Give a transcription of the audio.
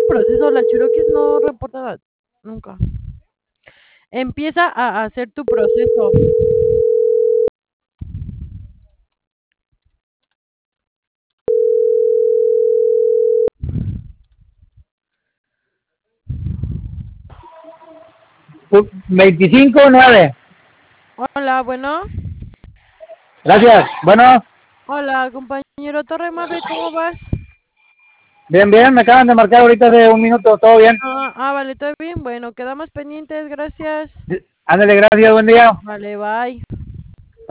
proceso, la Cherokee no reporta nunca. Empieza a hacer tu proceso. Pu- 25-9. Hola, bueno. Gracias. Bueno, Hola, compañero Torre Mave, ¿cómo vas? bien, bien. Me acaban de marcar ahorita de un minuto. ¿Todo bien? Vale, todo bien. Bueno, quedamos pendientes, gracias. Ándale, gracias. Buen día. Vale, bye.